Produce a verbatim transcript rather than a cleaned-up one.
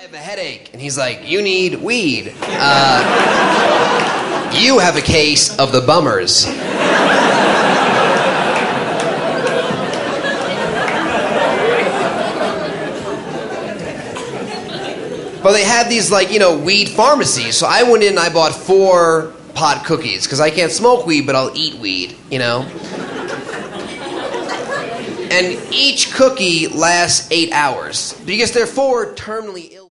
have a headache. And he's like, you need weed. Uh, you have a case of the bummers. But they had these, like, you know, weed pharmacies. So I went in and I bought four pot cookies. Because I can't smoke weed, but I'll eat weed, you know? And each cookie lasts eight hours. Because they're for terminally ill